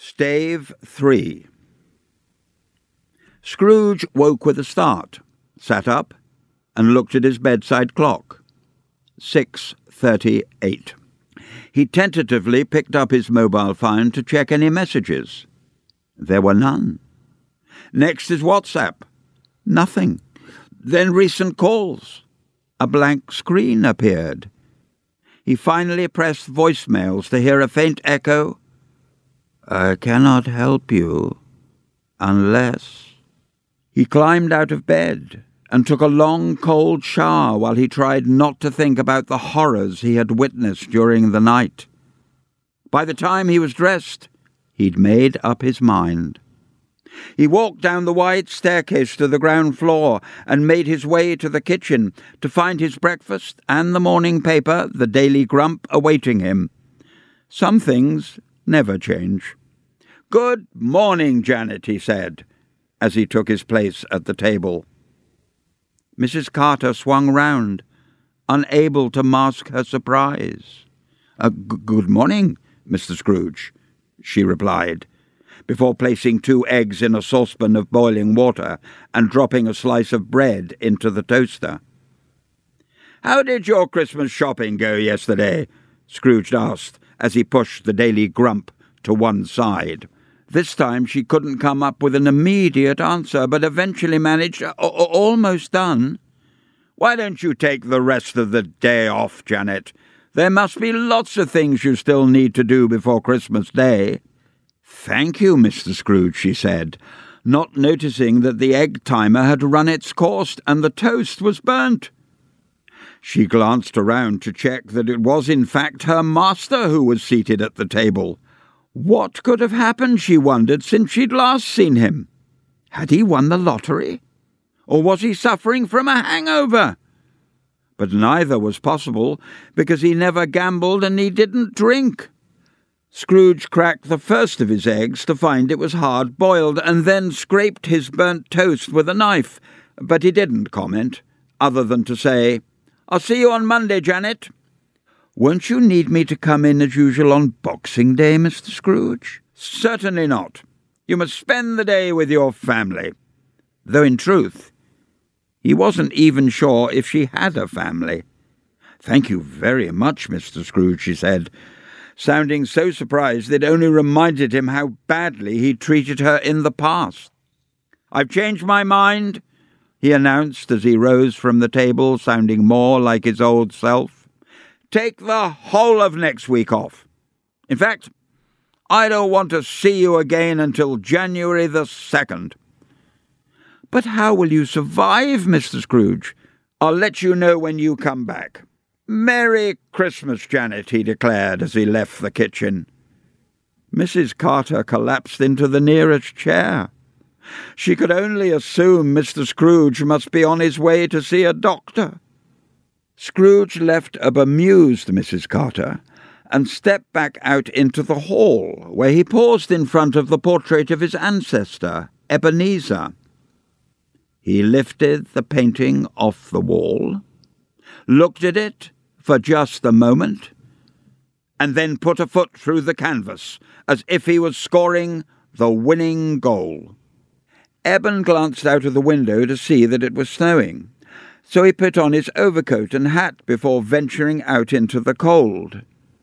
Stave 3. Scrooge woke with a start, sat up, and looked at his bedside clock. 6:38. He tentatively picked up his mobile phone to check any messages. There were none. Next is WhatsApp. Nothing. Then recent calls. A blank screen appeared. He finally pressed voicemails to hear a faint echo. "I cannot help you, unless..." He climbed out of bed and took a long, cold shower while he tried not to think about the horrors he had witnessed during the night. By the time he was dressed, he'd made up his mind. He walked down the wide staircase to the ground floor and made his way to the kitchen to find his breakfast and the morning paper, the Daily Grump, awaiting him. Some things never change. "Good morning, Janet," he said, as he took his place at the table. Mrs. Carter swung round, unable to mask her surprise. Good morning, Mr. Scrooge," she replied, before placing 2 eggs in a saucepan of boiling water and dropping a slice of bread into the toaster. "How did your Christmas shopping go yesterday?" Scrooge asked, as he pushed the Daily Grump to one side. This time she couldn't come up with an immediate answer, but eventually managed, "Almost done." "Why don't you take the rest of the day off, Janet? There must be lots of things you still need to do before Christmas Day." "Thank you, Mr. Scrooge," she said, not noticing that the egg timer had run its course and the toast was burnt. She glanced around to check that it was in fact her master who was seated at the table. What could have happened, she wondered, since she'd last seen him? Had he won the lottery? Or was he suffering from a hangover? But neither was possible, because he never gambled and he didn't drink. Scrooge cracked the first of his eggs to find it was hard-boiled, and then scraped his burnt toast with a knife, but he didn't comment, other than to say, "I'll see you on Monday, Janet." "Won't you need me to come in as usual on Boxing Day, Mr. Scrooge?" "Certainly not. You must spend the day with your family." Though in truth, he wasn't even sure if she had a family. "Thank you very much, Mr. Scrooge," she said, sounding so surprised it only reminded him how badly he'd treated her in the past. "I've changed my mind," he announced as he rose from the table, sounding more like his old self. "Take the whole of next week off. In fact, I don't want to see you again until January the 2nd. "But how will you survive, Mr. Scrooge?" "I'll let you know when you come back." "Merry Christmas, Janet," he declared as he left the kitchen. Mrs. Carter collapsed into the nearest chair. She could only assume Mr. Scrooge must be on his way to see a doctor. Scrooge left a bemused Mrs. Carter and stepped back out into the hall, where he paused in front of the portrait of his ancestor, Ebenezer. He lifted the painting off the wall, looked at it for just a moment, and then put a foot through the canvas, as if he was scoring the winning goal. Eben glanced out of the window to see that it was snowing, so he put on his overcoat and hat before venturing out into the cold.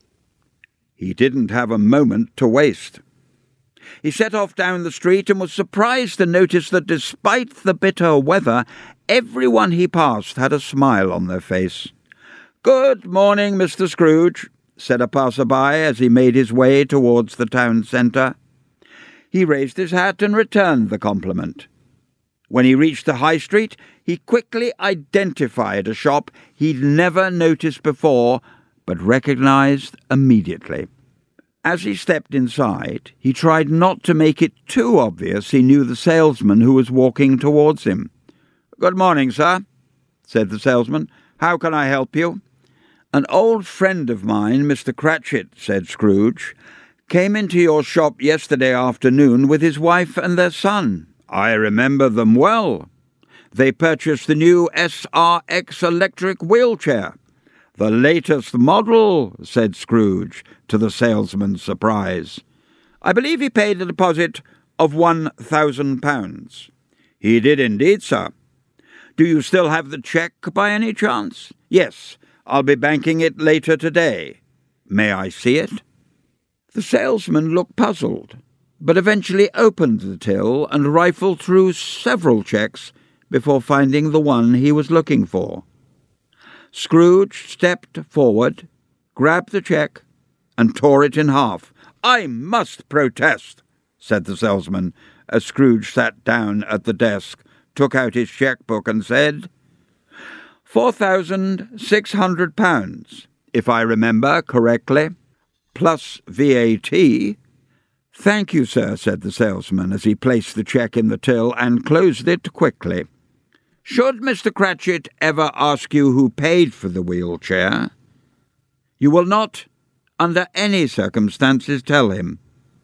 He didn't have a moment to waste. He set off down the street and was surprised to notice that despite the bitter weather, everyone he passed had a smile on their face. "Good morning, Mr. Scrooge," said a passer-by as he made his way towards the town centre. He raised his hat and returned the compliment. When he reached the high street, he quickly identified a shop he'd never noticed before, but recognized immediately. As he stepped inside, he tried not to make it too obvious he knew the salesman who was walking towards him. "Good morning, sir," said the salesman. "How can I help you?" "An old friend of mine, Mr. Cratchit," said Scrooge, "came into your shop yesterday afternoon with his wife and their son." "I remember them well. They purchased the new SRX electric wheelchair." "The latest model," said Scrooge, to the salesman's surprise. I believe he paid a deposit of £1,000. He did indeed, sir. Do you still have the cheque by any chance? Yes, I'll be banking it later today. May I see it? The salesman looked puzzled, but eventually opened the till and rifled through several cheques before finding the one he was looking for. Scrooge stepped forward, grabbed the cheque, and tore it in half. "I must protest," said the salesman, as Scrooge sat down at the desk, took out his cheque-book and said, £4,600, if I remember correctly, plus VAT. "Thank you, sir," said the salesman, as he placed the cheque in the till and closed it quickly. "Should Mr. Cratchit ever ask you who paid for the wheelchair, you will not, under any circumstances, tell him.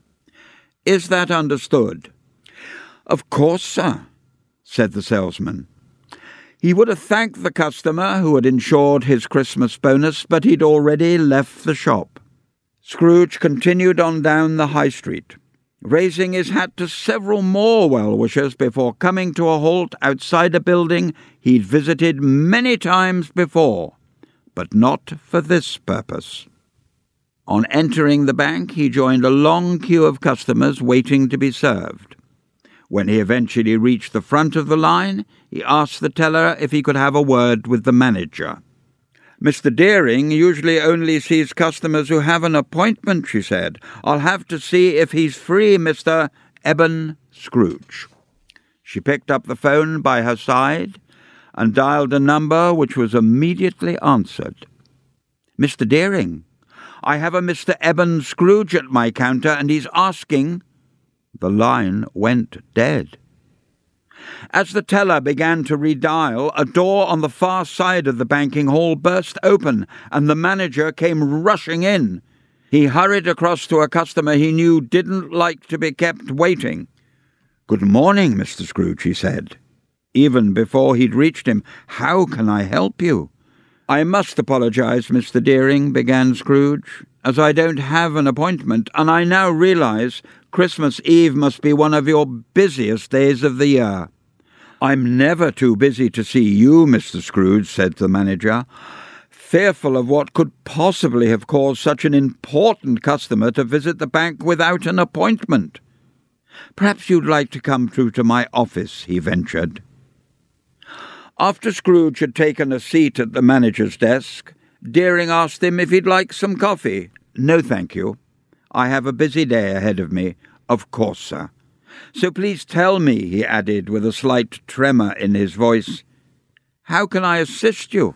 Is that understood?" "Of course, sir," said the salesman. He would have thanked the customer who had insured his Christmas bonus, but he'd already left the shop. Scrooge continued on down the High Street, raising his hat to several more well-wishers before coming to a halt outside a building he'd visited many times before, but not for this purpose. On entering the bank, he joined a long queue of customers waiting to be served. When he eventually reached the front of the line, he asked the teller if he could have a word with the manager. "Mr. Deering usually only sees customers who have an appointment," she said. "I'll have to see if he's free, Mr. Eben Scrooge." She picked up the phone by her side and dialed a number which was immediately answered. "Mr. Deering, I have a Mr. Eben Scrooge at my counter, and he's asking—" The line went dead. As the teller began to redial, a door on the far side of the banking hall burst open, and the manager came rushing in. He hurried across to a customer he knew didn't like to be kept waiting. "Good morning, Mr. Scrooge," he said, even before he'd reached him. "How can I help you?" "I must apologize, Mr. Deering," began Scrooge, "as I don't have an appointment, and I now realize Christmas Eve must be one of your busiest days of the year." "I'm never too busy to see you, Mr. Scrooge," said the manager, fearful of what could possibly have caused such an important customer to visit the bank without an appointment. "Perhaps you'd like to come through to my office," he ventured. After Scrooge had taken a seat at the manager's desk, Deering asked him if he'd like some coffee. "No, thank you. I have a busy day ahead of me." "Of course, sir. So please tell me," he added with a slight tremor in his voice, "how can I assist you?"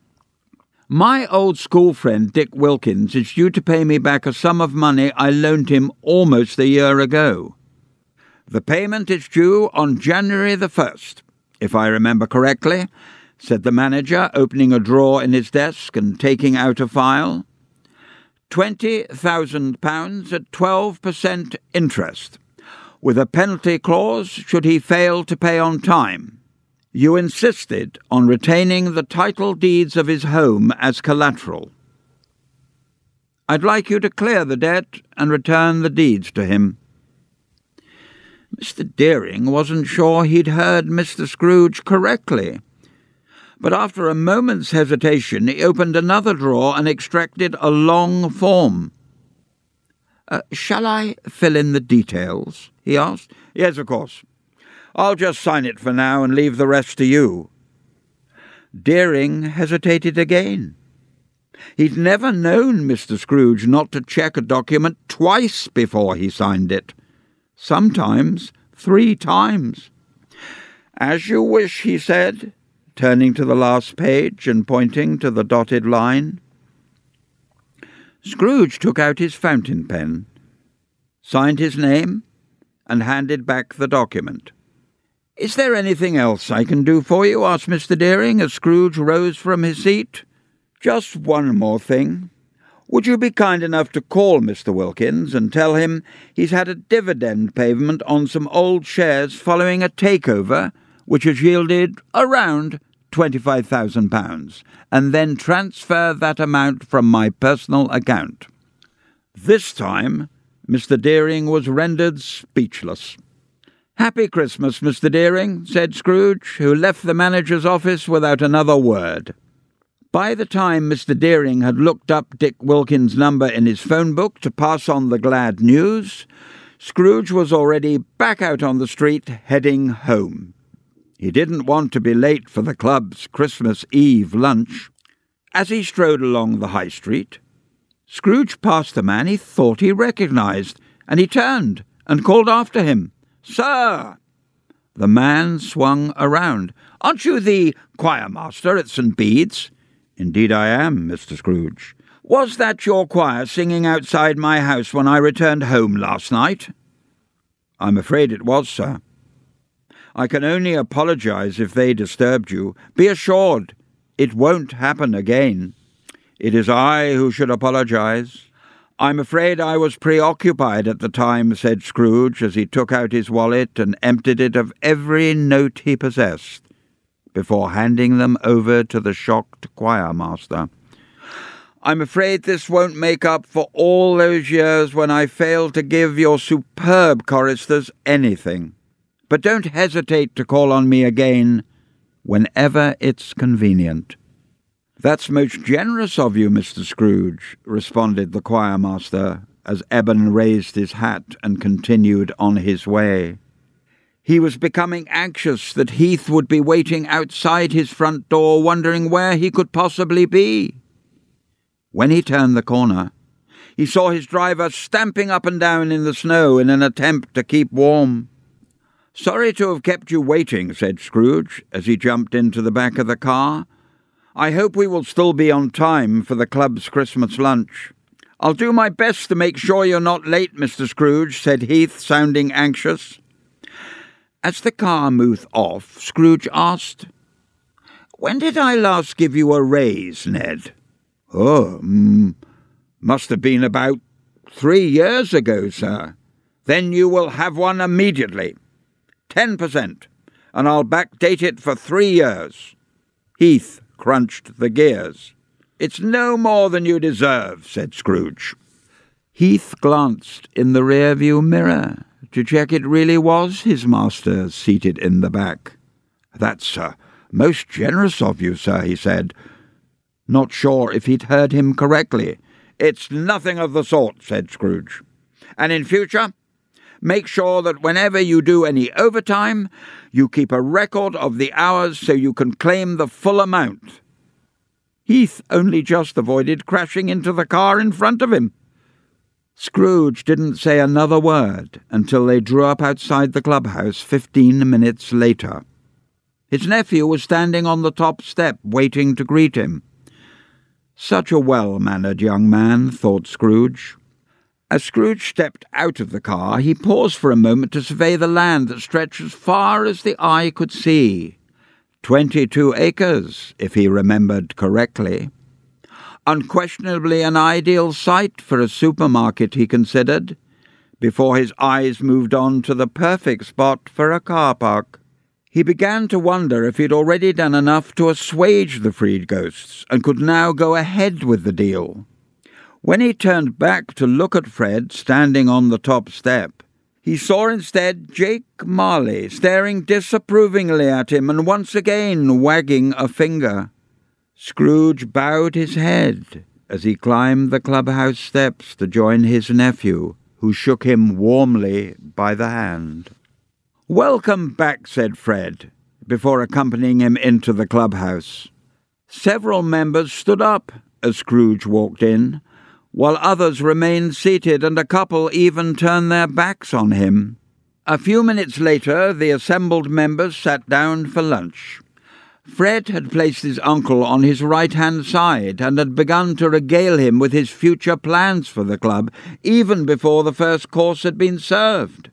"My old school friend Dick Wilkins is due to pay me back a sum of money I loaned him almost a year ago. The payment is due on January the 1st, if I remember correctly," said the manager, opening a drawer in his desk and taking out a file. £20,000 at 12% interest, with a penalty clause should he fail to pay on time. You insisted on retaining the title deeds of his home as collateral. I'd like you to clear the debt and return the deeds to him." Mr. Deering wasn't sure he'd heard Mr. Scrooge correctly, but after a moment's hesitation he opened another drawer and extracted a long form. "Shall I fill in the details?" he asked. "Yes, of course. I'll just sign it for now and leave the rest to you." Deering hesitated again. He'd never known Mr. Scrooge not to check a document twice before he signed it. Sometimes 3 times. "As you wish," he said, turning to the last page and pointing to the dotted line. Scrooge took out his fountain pen, signed his name, and handed back the document. "Is there anything else I can do for you?" asked Mr. Deering, as Scrooge rose from his seat. "Just one more thing. Would you be kind enough to call Mr. Wilkins and tell him he's had a dividend payment on some old shares following a takeover, which has yielded around £25,000, and then transfer that amount from my personal account. This time Mr. Deering was rendered speechless. "Happy Christmas, Mr. Deering," said Scrooge, who left the manager's office without another word. By the time Mr. Deering had looked up Dick Wilkins' number in his phone book to pass on the glad news, Scrooge was already back out on the street, heading home. He didn't want to be late for the club's Christmas Eve lunch. As he strode along the high street, Scrooge passed a man he thought he recognized, and he turned and called after him, "Sir!" The man swung around. "Aren't you the choir master at St. Bede's?" "Indeed I am, Mr. Scrooge." "Was that your choir singing outside my house when I returned home last night?" "I'm afraid it was, sir." "I can only apologize if they disturbed you. Be assured it won't happen again." "It is I who should apologize." "I'm afraid I was preoccupied at the time," said Scrooge, as he took out his wallet and emptied it of every note he possessed, before handing them over to the shocked choir master. "I'm afraid this won't make up for all those years when I failed to give your superb choristers anything. But don't hesitate to call on me again whenever it's convenient." "That's most generous of you, Mr. Scrooge," responded the choir master, as Eben raised his hat and continued on his way. He was becoming anxious that Heath would be waiting outside his front door, wondering where he could possibly be. When he turned the corner, he saw his driver stamping up and down in the snow in an attempt to keep warm. "Sorry to have kept you waiting," said Scrooge, as he jumped into the back of the car. "I hope we will still be on time for the club's Christmas lunch." "I'll do my best to make sure you're not late, Mr. Scrooge," said Heath, sounding anxious. As the car moved off, Scrooge asked, "When did I last give you a raise, Ned?" "Oh, must have been about 3 years ago, sir." "Then you will have one immediately. 10%, and I'll backdate it for 3 years. Heath crunched the gears. "It's no more than you deserve," said Scrooge. Heath glanced in the rearview mirror to check it really was his master seated in the back. "That's most generous of you, sir," he said, not sure if he'd heard him correctly. "It's nothing of the sort," said Scrooge. "And in future, make sure that whenever you do any overtime, you keep a record of the hours so you can claim the full amount." Heath only just avoided crashing into the car in front of him. Scrooge didn't say another word until they drew up outside the clubhouse 15 minutes later. His nephew was standing on the top step waiting to greet him. Such a well-mannered young man, thought Scrooge. As Scrooge stepped out of the car, he paused for a moment to survey the land that stretched as far as the eye could see. 22 acres, if he remembered correctly. Unquestionably an ideal site for a supermarket, he considered, before his eyes moved on to the perfect spot for a car park. He began to wonder if he'd already done enough to assuage the freed ghosts and could now go ahead with the deal. When he turned back to look at Fred standing on the top step, he saw instead Jake Marley staring disapprovingly at him and once again wagging a finger. Scrooge bowed his head as he climbed the clubhouse steps to join his nephew, who shook him warmly by the hand. "Welcome back," said Fred, before accompanying him into the clubhouse. Several members stood up as Scrooge walked in, while others remained seated and a couple even turned their backs on him. A few minutes later, the assembled members sat down for lunch. Fred had placed his uncle on his right-hand side and had begun to regale him with his future plans for the club, even before the first course had been served.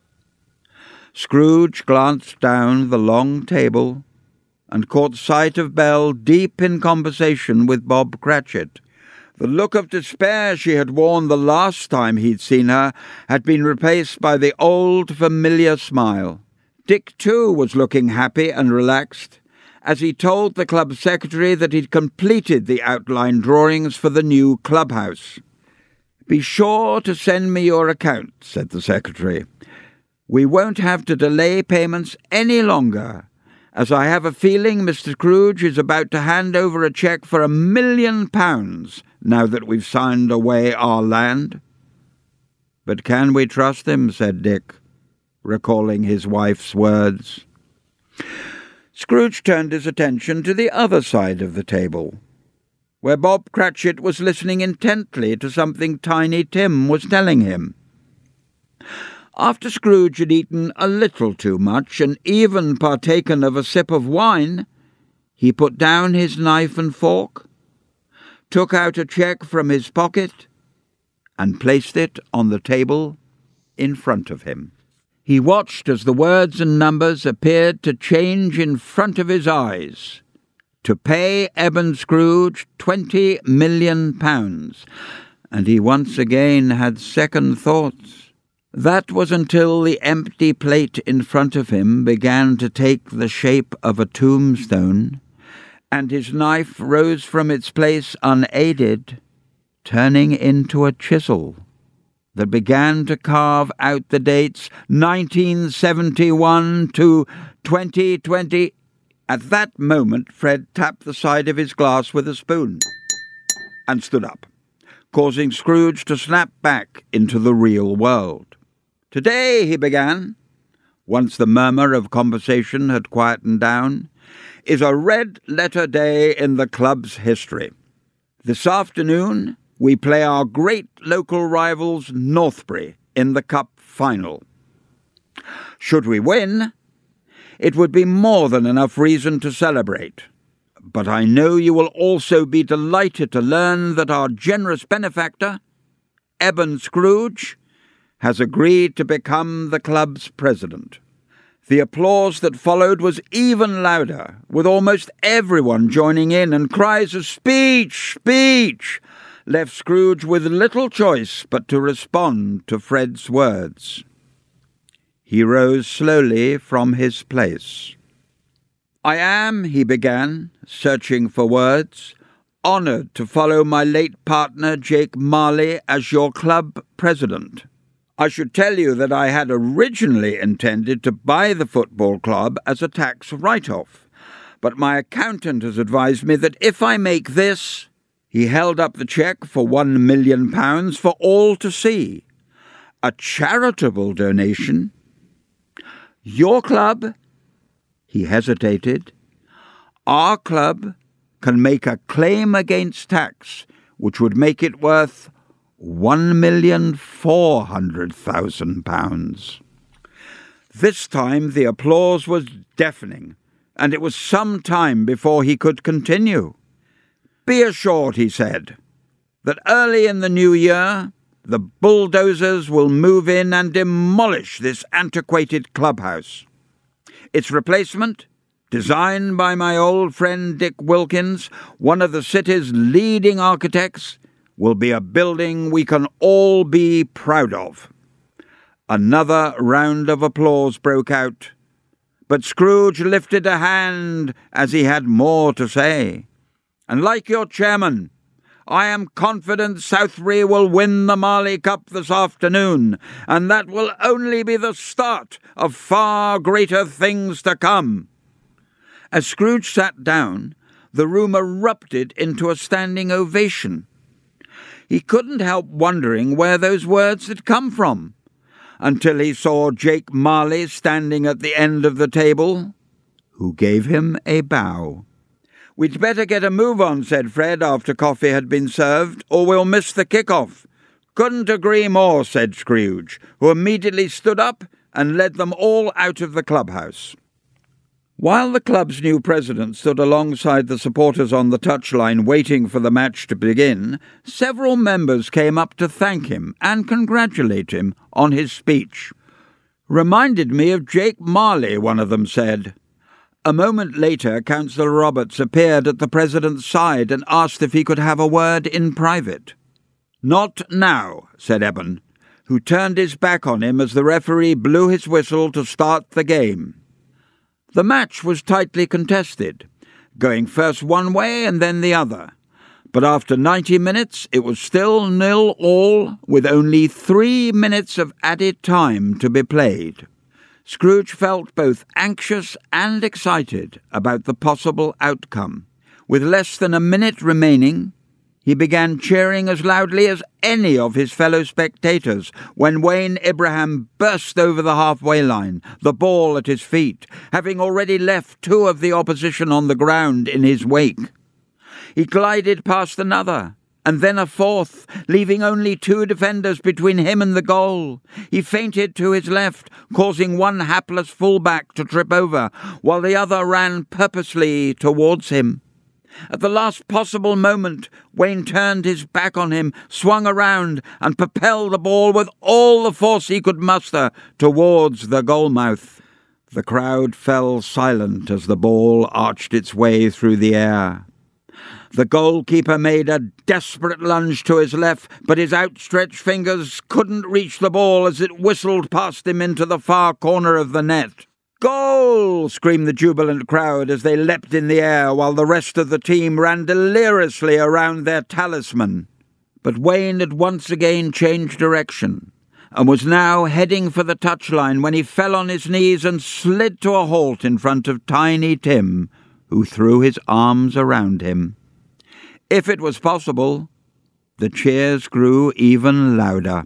Scrooge glanced down the long table and caught sight of Belle deep in conversation with Bob Cratchit. The look of despair she had worn the last time he'd seen her had been replaced by the old familiar smile. Dick, too, was looking happy and relaxed, as he told the club secretary that he'd completed the outline drawings for the new clubhouse. "Be sure to send me your account," said the secretary. "We won't have to delay payments any longer, as I have a feeling Mr. Scrooge is about to hand over a cheque for £1 million now that we've signed away our land." "But can we trust him?" said Dick, recalling his wife's words. Scrooge turned his attention to the other side of the table, where Bob Cratchit was listening intently to something Tiny Tim was telling him. After Scrooge had eaten a little too much and even partaken of a sip of wine, he put down his knife and fork, took out a cheque from his pocket, and placed it on the table in front of him. He watched as the words and numbers appeared to change in front of his eyes. To pay Eben Scrooge £20 million, and he once again had second thoughts. That was until the empty plate in front of him began to take the shape of a tombstone, and his knife rose from its place unaided, turning into a chisel that began to carve out the dates 1971 to 2020. At that moment, Fred tapped the side of his glass with a spoon and stood up, causing Scrooge to snap back into the real world. "Today," he began, once the murmur of conversation had quietened down, "is a red-letter day in the club's history. This afternoon, we play our great local rivals Northbury in the Cup final. Should we win, it would be more than enough reason to celebrate. But I know you will also be delighted to learn that our generous benefactor, Eben Scrooge, has agreed to become the club's president." The applause that followed was even louder, with almost everyone joining in, and cries of "Speech! Speech!" left Scrooge with little choice but to respond to Fred's words. He rose slowly from his place. "I am," he began, searching for words, "honoured to follow my late partner Jake Marley as your club president. I should tell you that I had originally intended to buy the football club as a tax write-off, but my accountant has advised me that if I make this—" He held up the cheque for £1 million for all to see. "A charitable donation. Your club—" He hesitated. "Our club can make a claim against tax which would make it worth £1,400,000. This time the applause was deafening, and it was some time before he could continue. "Be assured," he said, "that early in the new year the bulldozers will move in and demolish this antiquated clubhouse. Its replacement, designed by my old friend Dick Wilkins, one of the city's leading architects, will be a building we can all be proud of." Another round of applause broke out, but Scrooge lifted a hand as he had more to say. "And like your chairman, I am confident Southbury will win the Marley Cup this afternoon, and that will only be the start of far greater things to come." As Scrooge sat down, the room erupted into a standing ovation. He couldn't help wondering where those words had come from, until he saw Jake Marley standing at the end of the table, who gave him a bow. "We'd better get a move on," said Fred after coffee had been served, "or we'll miss the kick-off." "Couldn't agree more," said Scrooge, who immediately stood up and led them all out of the clubhouse. While the club's new president stood alongside the supporters on the touchline waiting for the match to begin, several members came up to thank him and congratulate him on his speech. "Reminded me of Jake Marley," one of them said. A moment later, Councillor Roberts appeared at the president's side and asked if he could have a word in private. "Not now," said Eben, who turned his back on him as the referee blew his whistle to start the game. The match was tightly contested, going first one way and then the other, But after 90 minutes, it was still 0-all, with only 3 minutes of added time to be played. Scrooge felt both anxious and excited about the possible outcome. With less than a minute remaining, he began cheering as loudly as any of his fellow spectators when Wayne Ibrahim burst over the halfway line, the ball at his feet, having already left 2 of the opposition on the ground in his wake. He glided past another, and then a 4th, leaving only 2 defenders between him and the goal. He feinted to his left, causing one hapless fullback to trip over, while the other ran purposely towards him. At the last possible moment, Wayne turned his back on him, swung around, and propelled the ball with all the force he could muster towards the goal-mouth. The crowd fell silent as the ball arched its way through the air. The goalkeeper made a desperate lunge to his left, but his outstretched fingers couldn't reach the ball as it whistled past him into the far corner of the net. "Goal!" screamed the jubilant crowd as they leapt in the air, while the rest of the team ran deliriously around their talisman. But Wayne had once again changed direction, and was now heading for the touchline when he fell on his knees and slid to a halt in front of Tiny Tim, who threw his arms around him. If it was possible, the cheers grew even louder.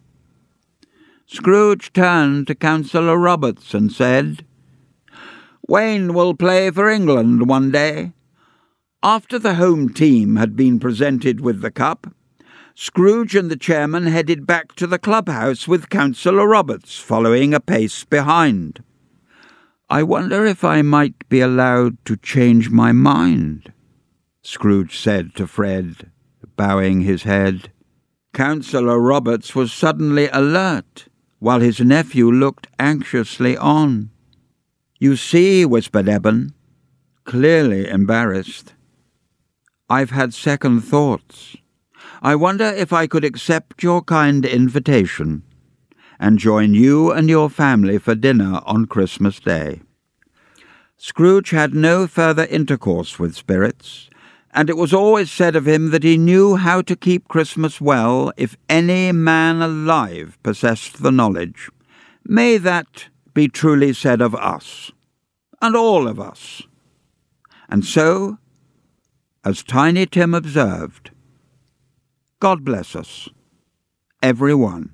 Scrooge turned to Councillor Roberts and said, "Wayne will play for England one day." After the home team had been presented with the cup, Scrooge and the chairman headed back to the clubhouse with Councillor Roberts following a pace behind. "I wonder if I might be allowed to change my mind," Scrooge said to Fred, bowing his head. Councillor Roberts was suddenly alert, while his nephew looked anxiously on. "You see," whispered Eben, clearly embarrassed, "I've had second thoughts. I wonder if I could accept your kind invitation and join you and your family for dinner on Christmas Day." Scrooge had no further intercourse with spirits, and it was always said of him that he knew how to keep Christmas well if any man alive possessed the knowledge. May that be truly said of us, and all of us. And so, as Tiny Tim observed, God bless us, everyone.